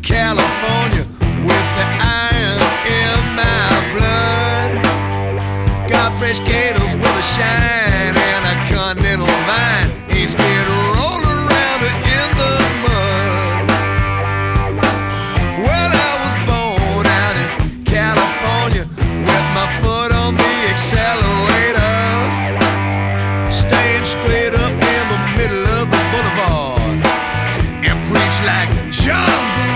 California with the iron in my blood. Got fresh gators with a shine.